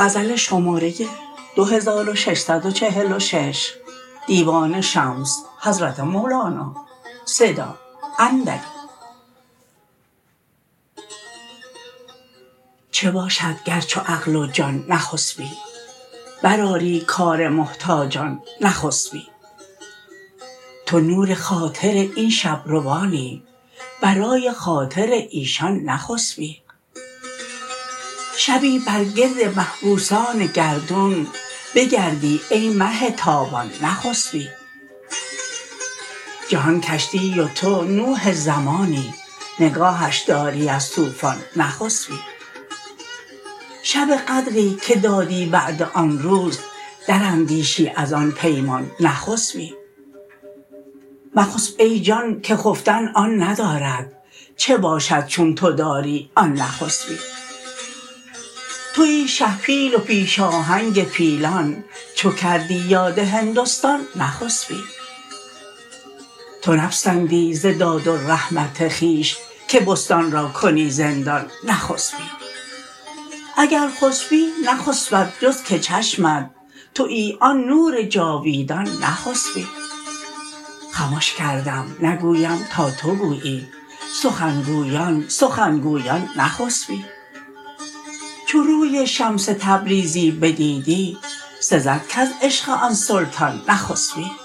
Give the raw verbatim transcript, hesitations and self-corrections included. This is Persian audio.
غزل شماره دو هزار و ششصد و چهل و شش دیوان شمس حضرت مولانا صدا اندری. چه باشد گر چو عقل و جان نخسبی، برآری کار محتاجان نخسبی. تو نور خاطر این شب روانی، برای خاطر ایشان نخسبی. شبی بر گرد محبوسان گردون بگردی ای مه تابان نخسبی. جهان کشتی و تو نوح زمانی، نگاهش داری از طوفان نخسبی. شب قدری که دادی وعده آن روز، دراندیشی از آن پیمان نخسبی. مخسب ای جان که خفتن آن ندارد، چه باشد چون تو داری آن نخسبی. توی شه پیل و پیش آهنگ پیلان، چو کردی یاد هندستان نخسبی. تو نپسندی ز داد و رحمت خویش، که بستان را کنی زندان نخسبی. اگر خسبی نخسبد جز که چشمت، توی آن نور جاویدان نخسبی. خمش کردم نگویم تا تو گویی، سخن گویان سخن گویان نخسبی. چو روی شمس تبریزی بدیدی، سزد کز عشق آن سلطان نخسبی.